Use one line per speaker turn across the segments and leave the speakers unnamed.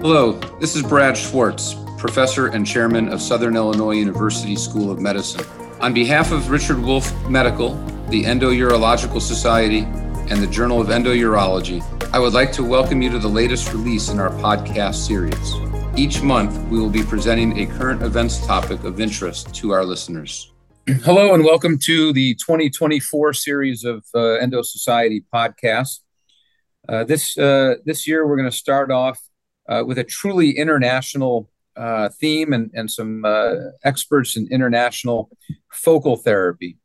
Hello, this is Brad Schwartz, professor and chairman of Southern Illinois University School of Medicine. On behalf of Richard Wolf Medical, the Endourological Society, and the Journal of Endourology, I would like to welcome you to the latest release in our podcast series. Each month, we will be presenting a current events topic of interest to our listeners. Hello, and welcome to the 2024 series of Endo Society podcasts. This year, we're going to start off with a truly international theme and some experts in international focal therapy.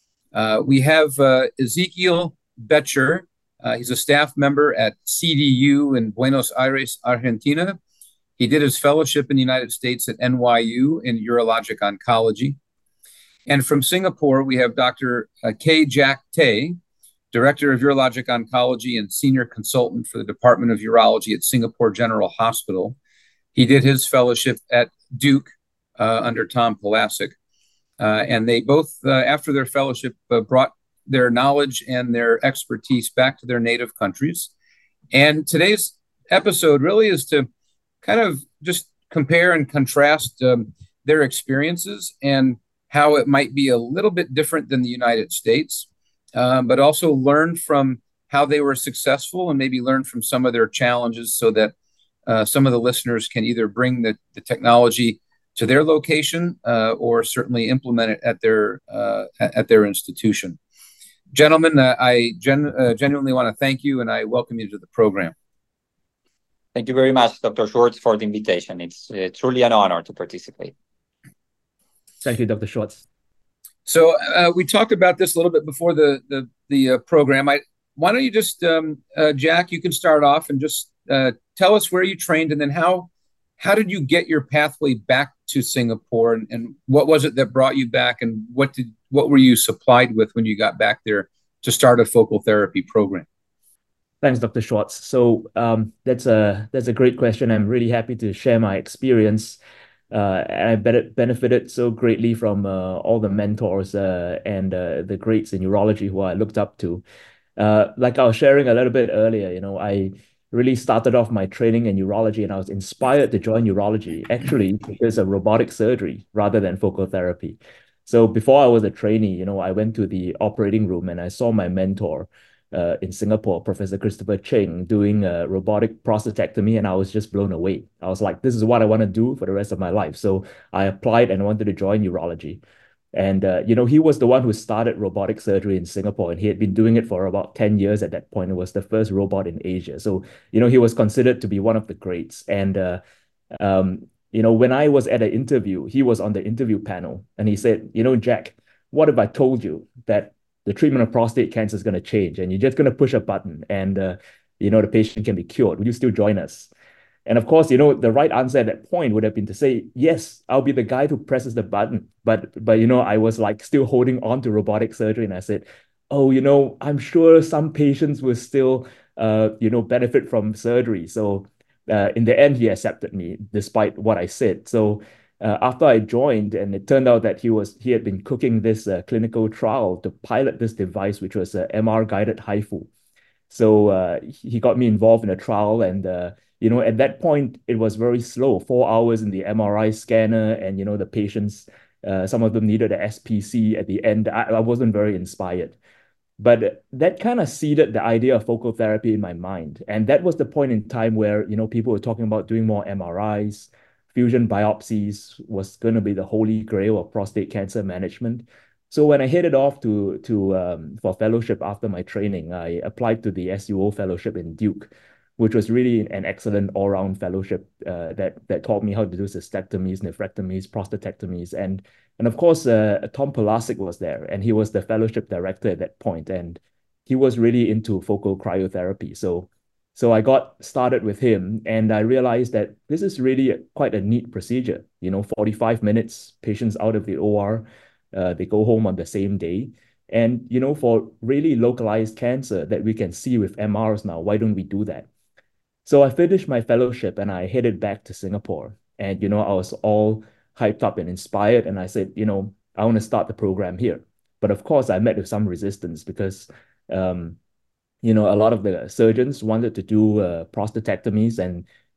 We have Ezekiel Becher. He's a staff member at CDU in Buenos Aires, Argentina. He did his fellowship in the United States at NYU in urologic oncology. And from Singapore, we have Dr. K. Jack Tay, Director of Urologic Oncology and Senior Consultant for the Department of Urology at Singapore General Hospital. He did his fellowship at Duke under Tom Palasic. And they both, after their fellowship, brought their knowledge and their expertise back to their native countries. And today's episode really is to kind of just compare and contrast their experiences and how it might be a little bit different than the United States. But also learn from how they were successful and maybe learn from some of their challenges so that some of the listeners can either bring the technology to their location or certainly implement it at their institution. Gentlemen, I genuinely want to thank you and I welcome you to the program.
Thank you very much, Dr. Schwartz, for the invitation. It's truly an honor to participate.
Thank you, Dr. Schwartz.
So we talked about this a little bit before the program. Why don't you just, Jack, you can start off and just tell us where you trained and then how did you get your pathway back to Singapore and what was it that brought you back and what were you supplied with when you got back there to start a focal therapy program?
Thanks, Dr. Schwartz. So that's a great question. I'm really happy to share my experience. And I benefited so greatly from all the mentors and the greats in urology who I looked up to. Like I was sharing a little bit earlier, I really started off my training in urology and I was inspired to join urology actually because of robotic surgery rather than focal therapy. So before I was a trainee, I went to the operating room and I saw my mentor in Singapore, Professor Christopher Cheng, doing robotic prostatectomy, and I was just blown away. I was like, this is what I want to do for the rest of my life. So I applied and wanted to join urology. And, he was the one who started robotic surgery in Singapore, and he had been doing it for about 10 years at that point. It was the first robot in Asia. So, he was considered to be one of the greats. And, when I was at an interview, he was on the interview panel, and he said, Jack, what if I told you that the treatment of prostate cancer is going to change and you're just going to push a button and, the patient can be cured? Would you still join us? And of course, the right answer at that point would have been to say, yes, I'll be the guy who presses the button. But I was like still holding on to robotic surgery. And I said, I'm sure some patients will still, benefit from surgery. So in the end, he accepted me despite what I said. So after I joined, and it turned out that he had been cooking this clinical trial to pilot this device, which was a MR-guided HIFU. So he got me involved in a trial, and at that point it was very slow. 4 hours in the MRI scanner, and the patients, some of them needed a SPC at the end. I wasn't very inspired, but that kind of seeded the idea of focal therapy in my mind, and that was the point in time where people were talking about doing more MRIs. Fusion biopsies was going to be the holy grail of prostate cancer management. So when I headed off for fellowship after my training, I applied to the SUO fellowship in Duke, which was really an excellent all-round fellowship that taught me how to do cystectomies, nephrectomies, prostatectomies, and of course Tom Palasic was there, and he was the fellowship director at that point, and he was really into focal cryotherapy. So I got started with him, and I realized that this is really quite a neat procedure. 45 minutes, patients out of the OR, they go home on the same day. And, for really localized cancer that we can see with MRs now, why don't we do that? So I finished my fellowship and I headed back to Singapore. And, I was all hyped up and inspired. And I said, I want to start the program here. But of course, I met with some resistance because a lot of the surgeons wanted to do prostatectomies, and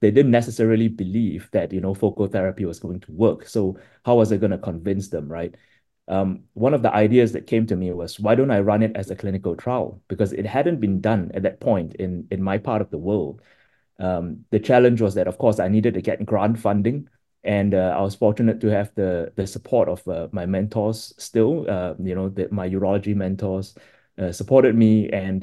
they didn't necessarily believe that, focal therapy was going to work. So how was I going to convince them, right? One of the ideas that came to me was, why don't I run it as a clinical trial? Because it hadn't been done at that point in my part of the world. The challenge was that, of course, I needed to get grant funding, and I was fortunate to have the support of my mentors still. My urology mentors supported me, and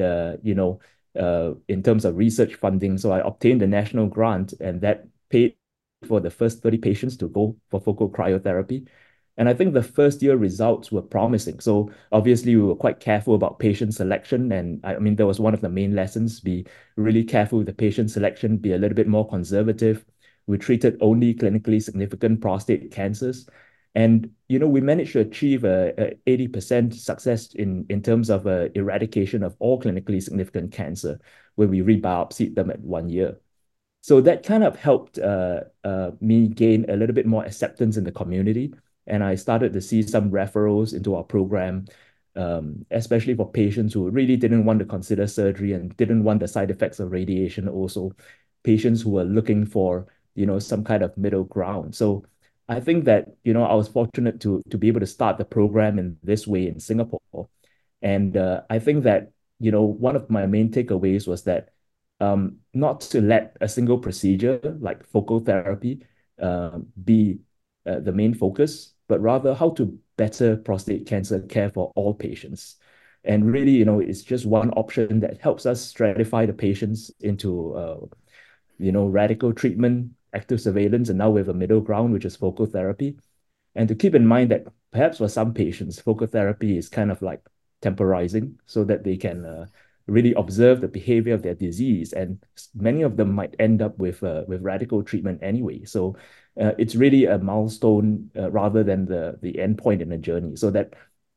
in terms of research funding, so I obtained a national grant, and that paid for the first 30 patients to go for focal cryotherapy. And I think the first year results were promising. So obviously, we were quite careful about patient selection. And I mean, that was one of the main lessons: be really careful with the patient selection, be a little bit more conservative. We treated only clinically significant prostate cancers. And, we managed to achieve a 80% success in terms of eradication of all clinically significant cancer when we rebiopsied them at 1 year. So that kind of helped me gain a little bit more acceptance in the community. And I started to see some referrals into our program, especially for patients who really didn't want to consider surgery and didn't want the side effects of radiation. Also, patients who were looking for, some kind of middle ground. So I think that, I was fortunate to be able to start the program in this way in Singapore. And I think that, one of my main takeaways was that not to let a single procedure like focal therapy be the main focus, but rather how to better prostate cancer care for all patients. And really, it's just one option that helps us stratify the patients into, radical treatment, active surveillance, and now we have a middle ground, which is focal therapy. And to keep in mind that perhaps for some patients, focal therapy is kind of like temporizing so that they can really observe the behavior of their disease. And many of them might end up with radical treatment anyway. So it's really a milestone rather than the end point in the journey. So that,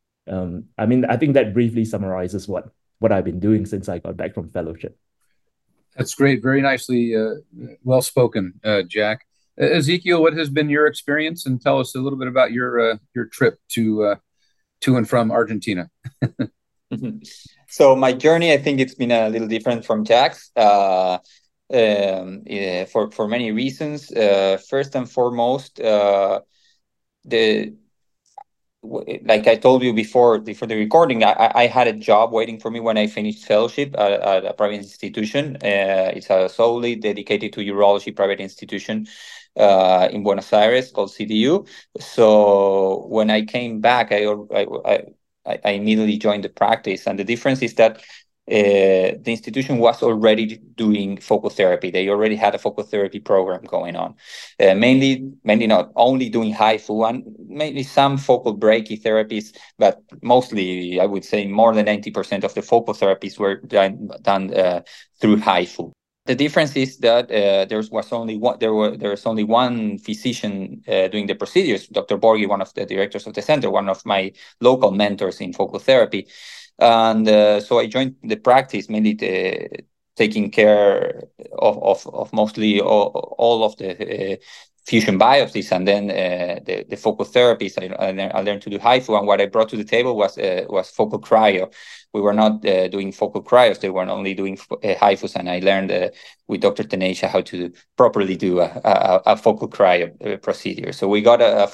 I think that briefly summarizes what I've been doing since I got back from fellowship.
That's great. Very nicely, well spoken, Jack. Ezekiel, what has been your experience? And tell us a little bit about your trip to and from Argentina.
So my journey, I think it's been a little different from Jack's for many reasons. First and foremost, like I told you before the recording, I had a job waiting for me when I finished fellowship at a private institution. It's a solely dedicated to urology private institution in Buenos Aires called CDU. So when I came back, I immediately joined the practice, and the difference is that the institution was already doing focal therapy. They already had a focal therapy program going on, mainly not only doing HIFU and mainly some focal brachytherapies, but mostly I would say more than 90% of the focal therapies were done through HIFU. The difference is that there's only one physician doing the procedures, Dr. Borghi, one of the directors of the center, one of my local mentors in focal therapy. And so I joined the practice mainly taking care of mostly all of the fusion biopsies, and then the focal therapies. I learned to do HIFU, and what I brought to the table was focal cryo. We were not doing focal cryos; they were only doing HIFUs, and I learned with Dr. Tenecia how to properly do a focal cryo procedure. So we got a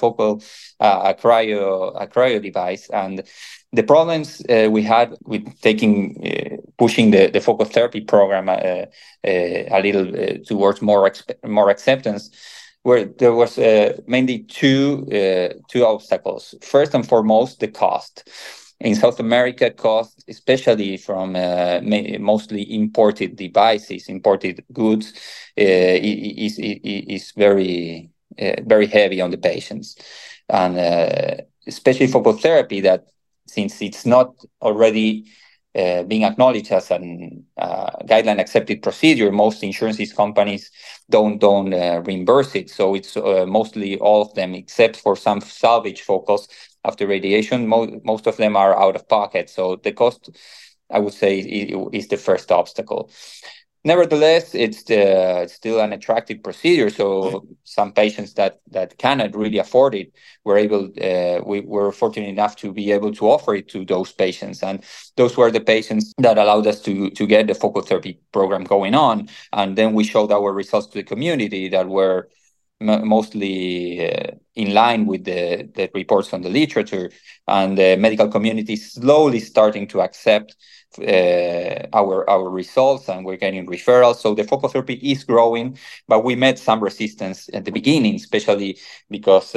cryo device, and the problems we had with pushing the focal therapy program a little towards more acceptance, where there was mainly two obstacles. First and foremost, the cost. In South America, cost, especially from mostly imported devices, imported goods, is very heavy on the patients, and especially focal therapy, that since it's not already being acknowledged as a guideline accepted procedure, most insurance companies don't reimburse it. So it's mostly all of them, except for some salvage focals after radiation. Most of them are out of pocket. So the cost, I would say, is the first obstacle. Nevertheless, it's still an attractive procedure. So some patients that cannot really afford it, we were fortunate enough to be able to offer it to those patients, and those were the patients that allowed us to get the focal therapy program going on. And then we showed our results to the community that were mostly in line with the reports from the literature, and the medical community slowly starting to accept our results, and we're getting referrals. So the focal therapy is growing, but we met some resistance at the beginning, especially because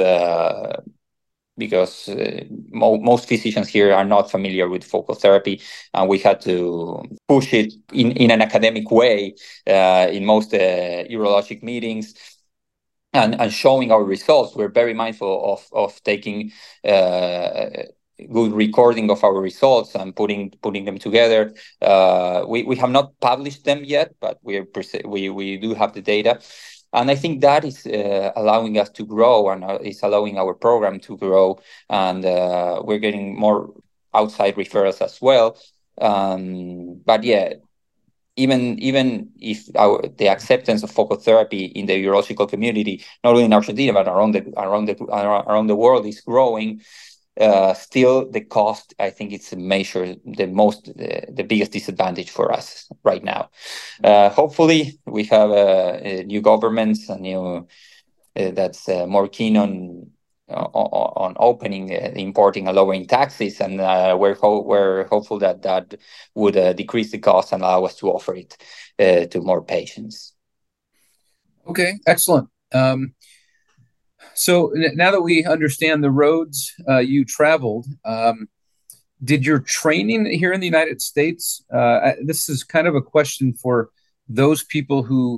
most physicians here are not familiar with focal therapy, and we had to push it in an academic way in most urologic meetings. And showing our results. We're very mindful of taking good recording of our results and putting them together. We have not published them yet, but we do have the data, and I think that is allowing us to grow, and is allowing our program to grow, and we're getting more outside referrals as well. But yeah, even if the acceptance of focal therapy in the urological community, not only in Argentina but around the world, is growing, still the cost, I think it's the biggest disadvantage for us right now. Hopefully, we have a new government, a new that's more keen on opening, importing, and lowering taxes, and we're hopeful that would decrease the cost and allow us to offer it to more patients.
Okay, excellent. So now that we understand the roads you traveled, did your training here in the United States, this is kind of a question for those people who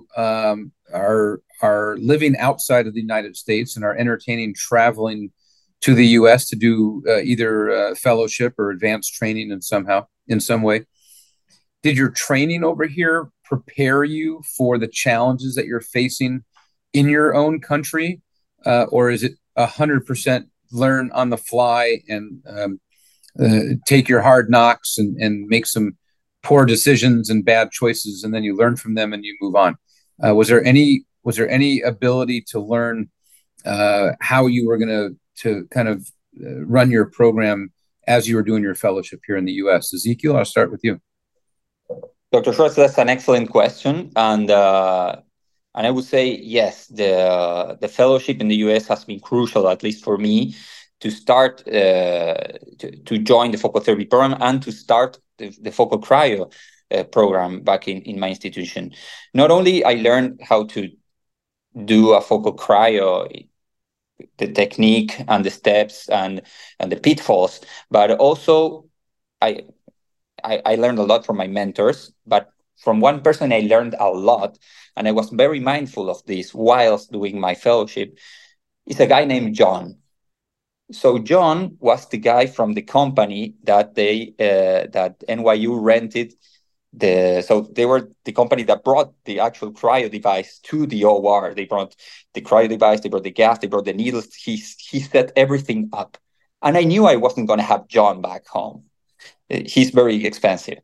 are living outside of the United States and are entertaining traveling to the U.S. to do either fellowship or advanced training in some way. Did your training over here prepare you for the challenges that you're facing in your own country, or is it 100% learn on the fly and take your hard knocks and make some poor decisions and bad choices, and then you learn from them and you move on? Was there any ability to learn how you were going to kind of run your program as you were doing your fellowship here in the U.S.? Ezequiel, I'll start with you.
Dr. Schwartz, that's an excellent question, and I would say yes, the fellowship in the U.S. has been crucial, at least for me, to start to join the focal therapy program and to start the focal cryo program back in my institution. Not only I learned how to do a focal cryo, the technique and the steps and the pitfalls, but also I learned a lot from my mentors. But from one person I learned a lot, and I was very mindful of this whilst doing my fellowship, is a guy named John. So John was the guy from the company that that NYU rented. So they were the company that brought the actual cryo device to the OR. They brought the cryo device, they brought the gas, they brought the needles. He set everything up, and I knew I wasn't going to have John back home. He's very expensive.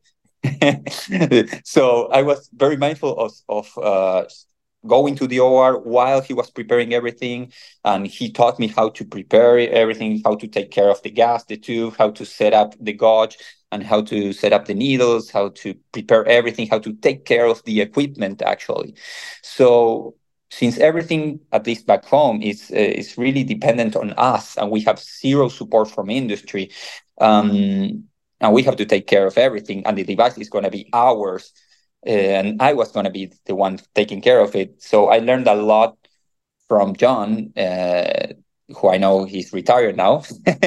So I was very mindful of going to the OR while he was preparing everything, and he taught me how to prepare everything, how to take care of the gas, the tube, how to set up the gauge, and how to set up the needles, how to prepare everything, how to take care of the equipment, actually. So since everything, at least back home, is really dependent on us, and we have zero support from industry, and we have to take care of everything, and the device is going to be ours, and I was going to be the one taking care of it. So I learned a lot from John, who I know he's retired now,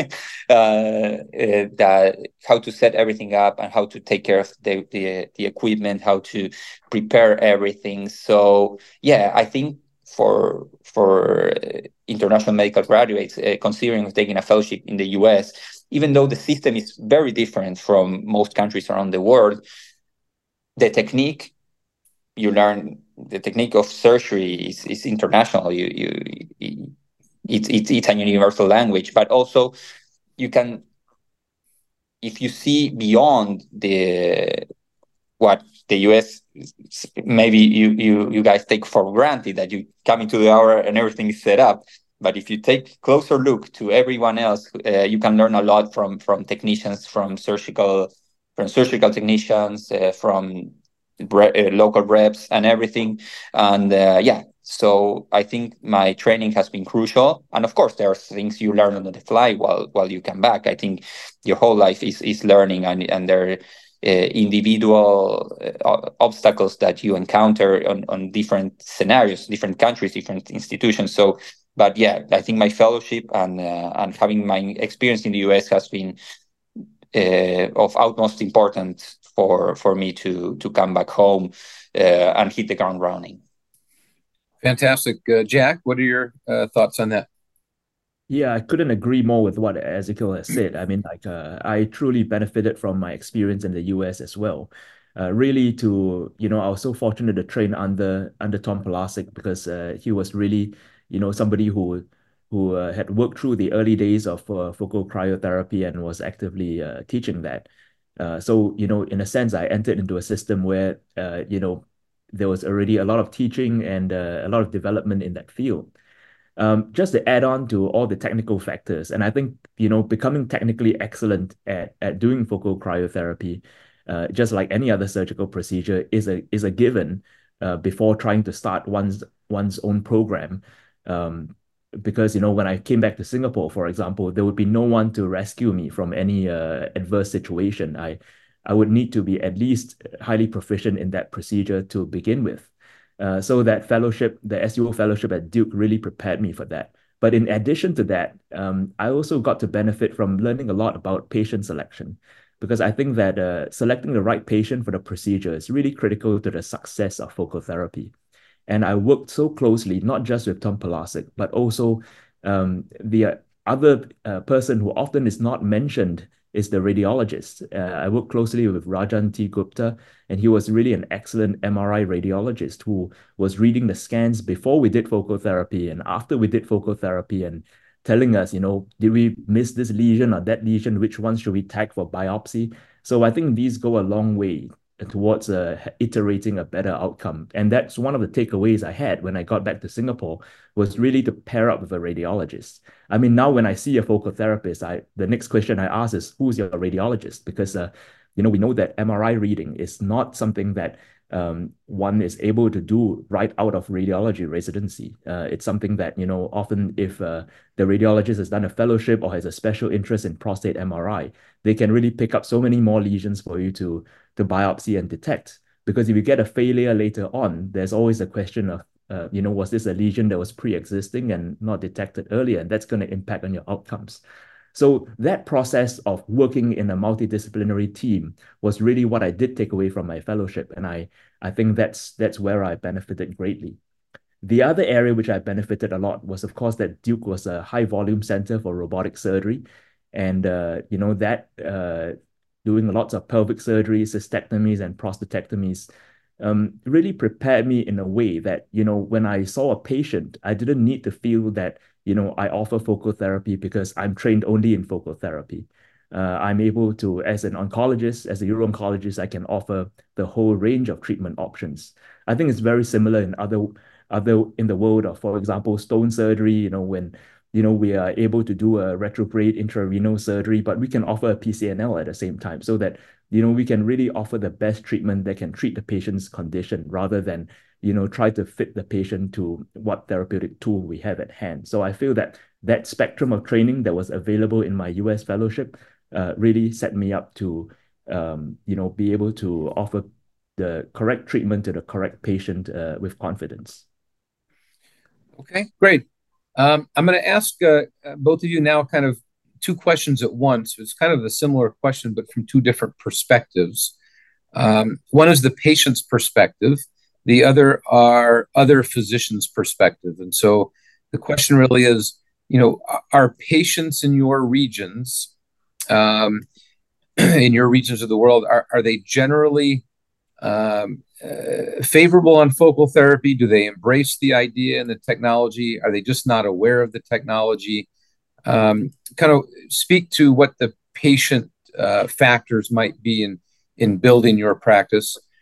that how to set everything up and how to take care of the equipment, how to prepare everything. So yeah, I think for international medical graduates considering taking a fellowship in the US, even though the system is very different from most countries around the world, the technique you learn, the technique of surgery is international. It's a universal language, but also you can, if you see beyond the what the US, maybe you guys take for granted that you come into the hour and everything is set up. But if you take closer look to everyone else, you can learn a lot from technicians, from surgical technicians, from local reps and everything. And yeah, so I think my training has been crucial. And of course, there are things you learn on the fly while you come back. I think your whole life is learning, and there are individual obstacles that you encounter on different scenarios, different countries, different institutions. So, but yeah, I think my fellowship and having my experience in the US has been of utmost importance for me to come back home and hit the ground running.
Fantastic. Jack, what are your thoughts on that?
Yeah, I couldn't agree more with what Ezekiel has said. I mean, like, I truly benefited from my experience in the US as well. Really, I was so fortunate to train under Tom Polasic, because he was really, somebody who had worked through the early days of focal cryotherapy and was actively teaching that. So, in a sense, I entered into a system where, there was already a lot of teaching and a lot of development in that field. Just to add on to all the technical factors, and I think, becoming technically excellent at doing focal cryotherapy, just like any other surgical procedure, is a given before trying to start one's own program. Because, when I came back to Singapore, for example, there would be no one to rescue me from any adverse situation. I would need to be at least highly proficient in that procedure to begin with. So that fellowship, the SUO fellowship at Duke, really prepared me for that. But in addition to that, I also got to benefit from learning a lot about patient selection, because I think that selecting the right patient for the procedure is really critical to the success of focal therapy. And I worked so closely, not just with Tom Polasic, but also the other person who often is not mentioned is the radiologist. I worked closely with Rajan T. Gupta, and he was really an excellent MRI radiologist who was reading the scans before we did focal therapy and after we did focal therapy, and telling us, did we miss this lesion or that lesion? Which one should we tag for biopsy? So I think these go a long way towards iterating a better outcome. And that's one of the takeaways I had when I got back to Singapore, was really to pair up with a radiologist. I mean, now when I see a focal therapist, the next question I ask is, who's your radiologist? Because we know that MRI reading is not something that one is able to do right out of radiology residency. It's something that, often if the radiologist has done a fellowship or has a special interest in prostate MRI, they can really pick up so many more lesions for you to biopsy and detect. Because if you get a failure later on, there's always a question of, was this a lesion that was pre-existing and not detected earlier? And that's going to impact on your outcomes. So that process of working in a multidisciplinary team was really what I did take away from my fellowship. And I think that's where I benefited greatly. The other area which I benefited a lot was, of course, that Duke was a high volume center for robotic surgery. And, doing lots of pelvic surgeries, cystectomies, and prostatectomies really prepared me in a way that, when I saw a patient, I didn't need to feel that, I offer focal therapy because I'm trained only in focal therapy. I'm able to, as an oncologist, as a uro-oncologist, I can offer the whole range of treatment options. I think it's very similar in other in the world of, for example, stone surgery, when we are able to do a retrograde intrarenal surgery, but we can offer a PCNL at the same time, so that, we can really offer the best treatment that can treat the patient's condition, rather than, try to fit the patient to what therapeutic tool we have at hand. So I feel that spectrum of training that was available in my US fellowship really set me up to, be able to offer the correct treatment to the correct patient with confidence.
Okay, great. I'm going to ask both of you now kind of two questions at once. It's kind of a similar question, but from two different perspectives. One is the patient's perspective. The other are other physicians' perspective. And so the question really is, are patients in your regions, in your regions of the world, are they generally favorable on focal therapy? Do they embrace the idea and the technology? Are they just not aware of the technology? Kind of speak to what the patient factors might be in building your practice.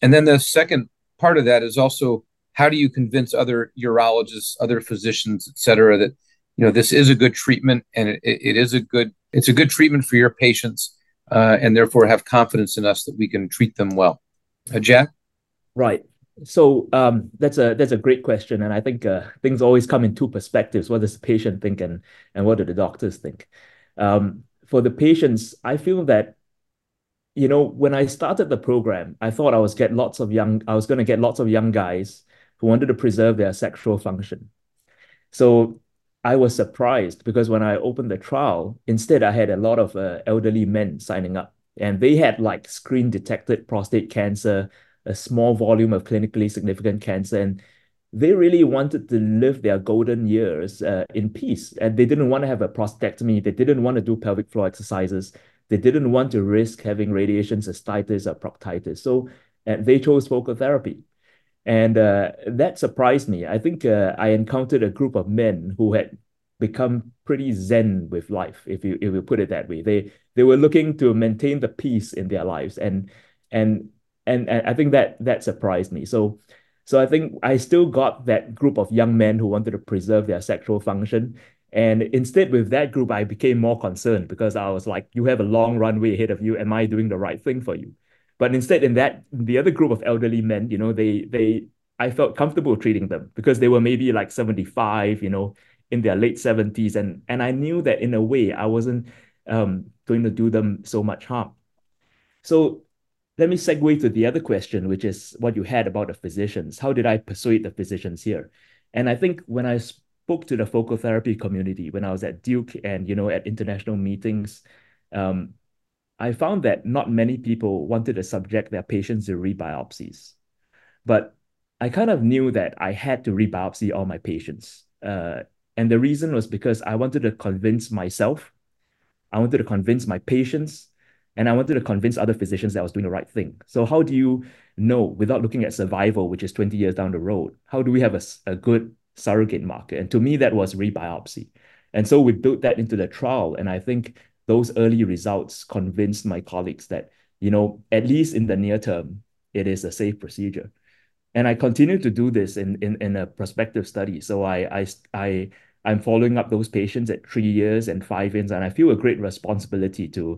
And then the second part of that is also, how do you convince other urologists, other physicians, et cetera, that this is a good treatment, and it's a good treatment for your patients, and therefore have confidence in us that we can treat them well. Jack?
Right. So that's a great question, and I think things always come in two perspectives. What does the patient think, and what do the doctors think? For the patients, I feel that when I started the program, I thought I was going to get lots of young guys who wanted to preserve their sexual function. So I was surprised because when I opened the trial, instead I had a lot of elderly men signing up, and they had like screen detected prostate cancer, a small volume of clinically significant cancer, and they really wanted to live their golden years in peace. And they didn't want to have a prostatectomy. They didn't want to do pelvic floor exercises. They didn't want to risk having radiation cystitis or proctitis. So they chose focal therapy. And that surprised me. I think I encountered a group of men who had become pretty zen with life, if you put it that way. They were looking to maintain the peace in their lives, and I think that surprised me. So I think I still got that group of young men who wanted to preserve their sexual function. And instead, with that group, I became more concerned because I was like, you have a long runway ahead of you. Am I doing the right thing for you? But instead, the other group of elderly men, I felt comfortable treating them because they were maybe like 75, in their late 70s. And I knew that in a way, I wasn't going to do them so much harm. So let me segue to the other question, which is what you had about the physicians. How did I persuade the physicians here? And I think when I spoke to the focal therapy community, when I was at Duke and, at international meetings, I found that not many people wanted to subject their patients to rebiopsies. But I kind of knew that I had to rebiopsy all my patients. And the reason was because I wanted to convince myself, I wanted to convince my patients, and I wanted to convince other physicians that I was doing the right thing. So how do you know, without looking at survival, which is 20 years down the road, how do we have a good surrogate marker? And to me, that was rebiopsy. And so we built that into the trial. And I think those early results convinced my colleagues that, at least in the near term, it is a safe procedure. And I continue to do this in a prospective study. So I'm following up those patients at 3 years and 5 years, and I feel a great responsibility to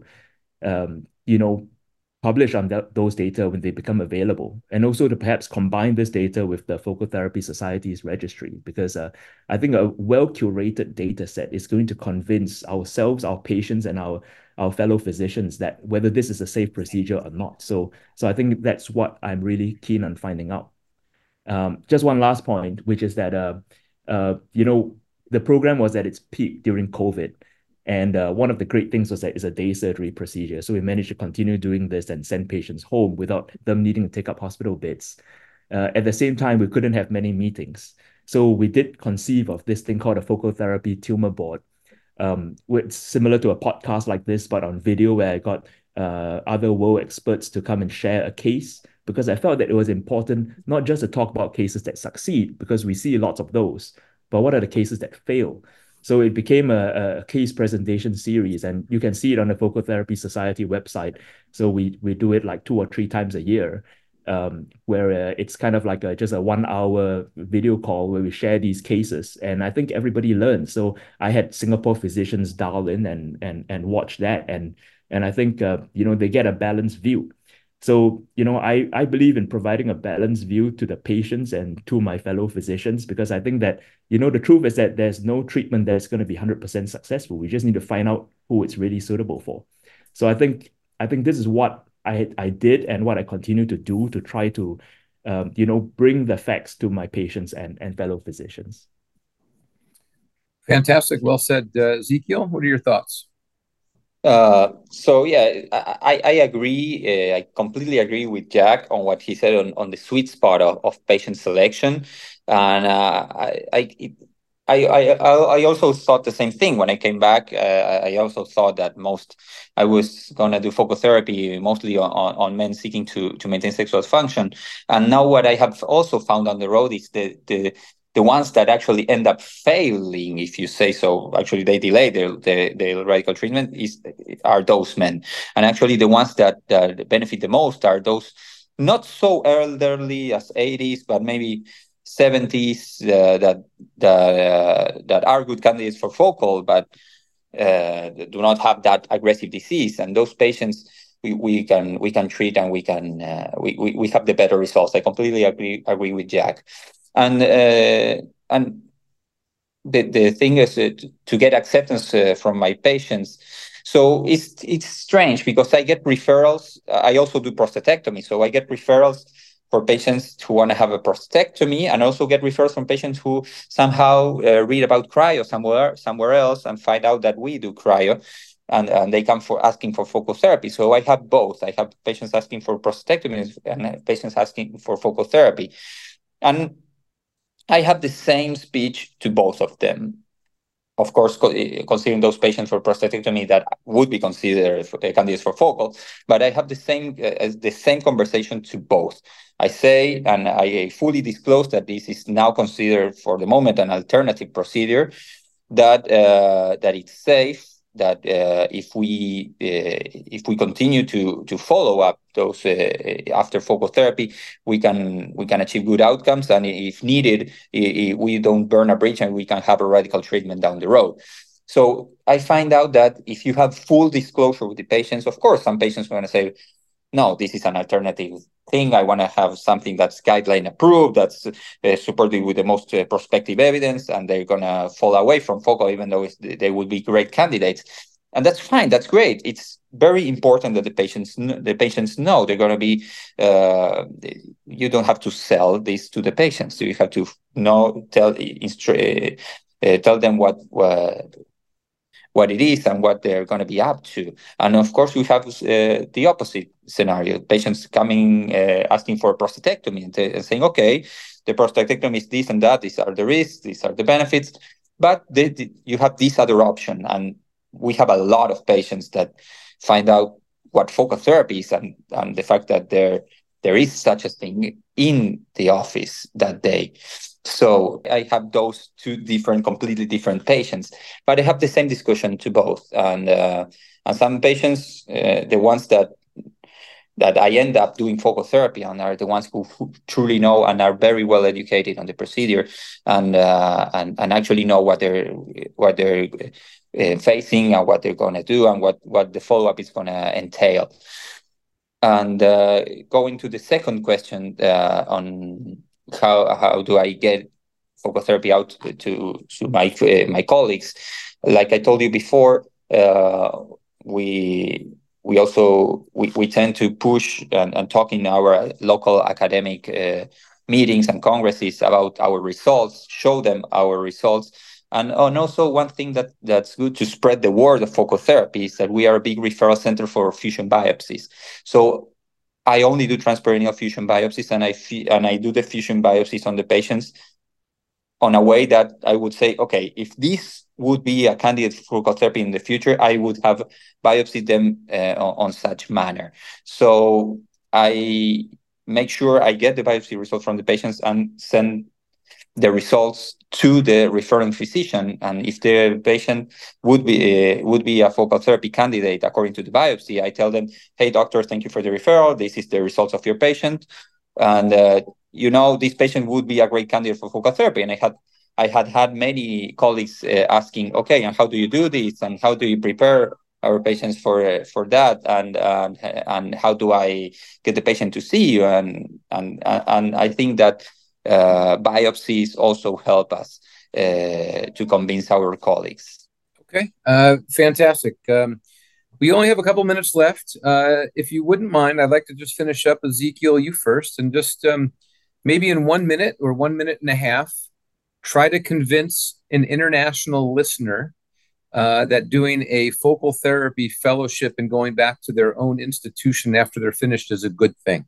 publish on those data when they become available, and also to perhaps combine this data with the Focal Therapy Society's registry, because I think a well-curated data set is going to convince ourselves, our patients, and our fellow physicians that whether this is a safe procedure or not. So I think that's what I'm really keen on finding out. Just one last point, which is that the program was at its peak during COVID. And one of the great things was that it's a day surgery procedure. So we managed to continue doing this and send patients home without them needing to take up hospital beds. At the same time, we couldn't have many meetings. So we did conceive of this thing called a focal therapy tumor board, which similar to a podcast like this, but on video, where I got other world experts to come and share a case, because I felt that it was important not just to talk about cases that succeed, because we see lots of those, but what are the cases that fail? So it became a case presentation series, and you can see it on the Focal Therapy Society website. So we do it like 2 or 3 times a year, where it's kind of like just a 1-hour video call where we share these cases, and I think everybody learns. So I had Singapore physicians dial in and watch that, and I think they get a balanced view. So, I believe in providing a balanced view to the patients and to my fellow physicians, because I think that, the truth is that there's no treatment that's going to be 100% successful. We just need to find out who it's really suitable for. So I think this is what I did and what I continue to do to try to, bring the facts to my patients and fellow physicians.
Fantastic. Well said. Ezekiel, what are your thoughts?
So yeah, I agree. I completely agree with Jack on what he said on the sweet spot of patient selection, and I also thought the same thing when I came back. I also thought that I was gonna do focal therapy mostly on men seeking to maintain sexual function, and now what I have also found on the road is the ones that actually end up failing, if you say so, actually they delay their radical treatment, are those men. And actually the ones that benefit the most are those not so elderly as 80s, but maybe 70s that are good candidates for focal, but do not have that aggressive disease. And those patients we can treat, and we have the better results. I completely agree with Jack. And the thing is to get acceptance from my patients. So it's strange because I get referrals. I also do prostatectomy, so I get referrals for patients who want to have a prostatectomy, and also get referrals from patients who somehow read about cryo somewhere else and find out that we do cryo, and they come for asking for focal therapy. So I have both. I have patients asking for prostatectomy and patients asking for focal therapy, and I have the same speech to both of them. Of course, considering those patients for prostatectomy that would be considered candidates for focal, but I have the same conversation to both. I say, and I fully disclose, that this is now considered for the moment an alternative procedure, that it's safe, that if we continue to follow up those after focal therapy, we can achieve good outcomes, and if needed, we don't burn a bridge, and we can have a radical treatment down the road. So I find out that if you have full disclosure with the patients, of course, some patients are going to say, no, this is an alternative thing. I want to have something that's guideline approved, that's supported with the most prospective evidence, and they're going to fall away from focal, even though they would be great candidates. And that's fine. That's great. It's very important that the patients know they're going to be. You don't have to sell this to the patients. You have to tell them what it is and what they're going to be up to. And of course, we have the opposite scenario: patients coming asking for a prostatectomy and saying, okay, the prostatectomy is this and that. These are the risks. These are the benefits. But you have this other option, and we have a lot of patients that find out what focal therapy is, and the fact that there is such a thing in the office that day. So I have those two completely different patients, but I have the same discussion to both. And some patients, the ones that I end up doing focal therapy on, are the ones who truly know and are very well educated on the procedure, and actually know what they're facing, and what they're going to do, and what the follow-up is going to entail. And going to the second question on how do I get focal therapy out to my colleagues, like I told you before, we tend to push and talk in our local academic meetings and congresses about our results, show them our results. And also one thing that's good to spread the word of focal therapy is that we are a big referral center for fusion biopsies. So I only do transperineal fusion biopsies, and I do the fusion biopsies on the patients on a way that I would say, okay, if this would be a candidate for focal therapy in the future, I would have biopsied them on such manner. So I make sure I get the biopsy results from the patients and send the results to the referring physician. And if the patient would be a focal therapy candidate according to the biopsy, I tell them, hey, doctor, thank you for the referral. This is the results of your patient. And, this patient would be a great candidate for focal therapy. And I had many colleagues asking, okay, and how do you do this? And how do you prepare our patients for that? And how do I get the patient to see you? And I think that biopsies also help us to convince our colleagues.
Okay, fantastic. We only have a couple minutes left. If you wouldn't mind, I'd like to just finish up. Ezequiel, you first, and just maybe in 1 minute or 1 minute and a half, try to convince an international listener that doing a focal therapy fellowship and going back to their own institution after they're finished is a good thing.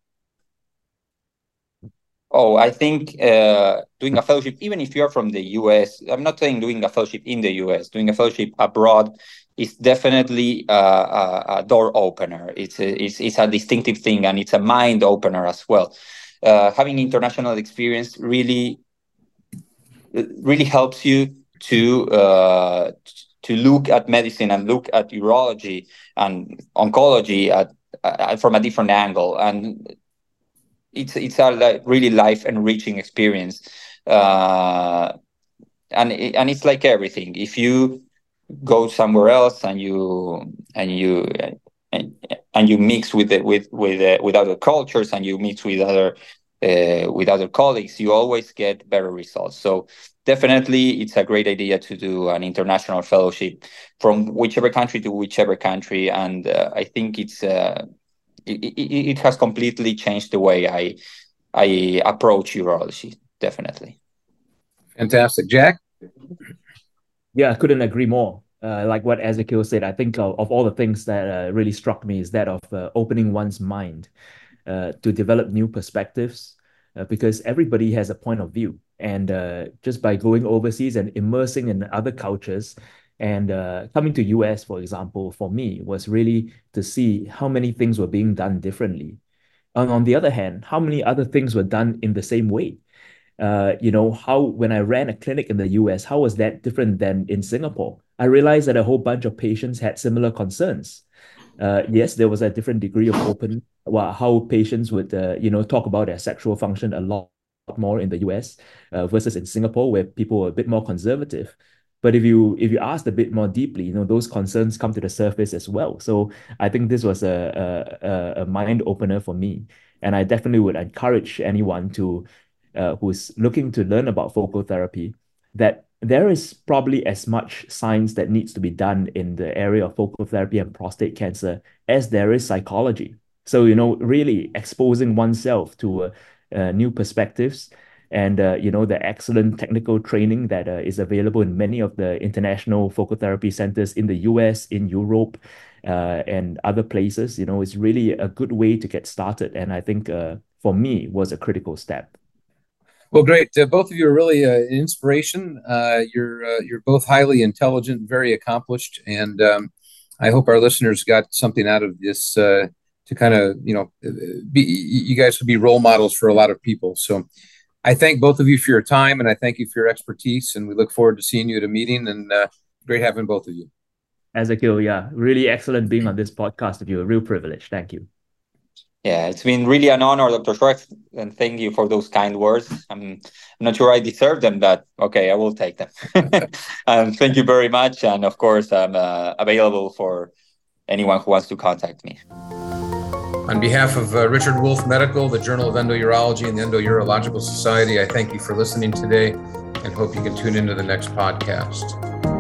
Oh, I think doing a fellowship, even if you're from the US, I'm not saying doing a fellowship in the US, doing a fellowship abroad is definitely a door opener. It's a distinctive thing, and it's a mind opener as well. Having international experience really helps you to look at medicine and look at urology and oncology from a different angle. And it's a really life enriching experience. And it's like everything. If you go somewhere else and you mix with other cultures, and you mix with other colleagues, you always get better results. So definitely, it's a great idea to do an international fellowship from whichever country to whichever country, and I think it has completely changed the way I approach urology. Definitely.
Fantastic. Jack?
Yeah, I couldn't agree more. Like what Ezekiel said, I think of all the things that really struck me is that of opening one's mind to develop new perspectives, because everybody has a point of view. And just by going overseas and immersing in other cultures, and coming to US, for example, for me was really to see how many things were being done differently. And on the other hand, how many other things were done in the same way? How when I ran a clinic in the US, how was that different than in Singapore? I realized that a whole bunch of patients had similar concerns. Yes, there was a different degree of open, well, how patients would, talk about their sexual function a lot more in the US versus in Singapore, where people were a bit more conservative. But if you asked a bit more deeply, those concerns come to the surface as well. So I think this was a mind opener for me, and I definitely would encourage anyone to who's looking to learn about focal therapy, that there is probably as much science that needs to be done in the area of focal therapy and prostate cancer as there is psychology. So, really exposing oneself to new perspectives, and, the excellent technical training that is available in many of the international focal therapy centers in the US, in Europe, and other places, is really a good way to get started. And I think for me was a critical step.
Well, great. Both of you are really an inspiration. You're both highly intelligent, very accomplished, and I hope our listeners got something out of this to kind of, you guys would be role models for a lot of people. So I thank both of you for your time, and I thank you for your expertise, and we look forward to seeing you at a meeting, and great having both of you.
Ezekiel, yeah, really excellent being on this podcast with you. A real privilege. Thank you.
Yeah, it's been really an honor, Dr. Schwartz, and thank you for those kind words. I'm not sure I deserve them, but okay, I will take them. Thank you very much. And of course, I'm available for anyone who wants to contact me.
On behalf of Richard Wolf Medical, the Journal of Endourology, and the Endourological Society, I thank you for listening today and hope you can tune into the next podcast.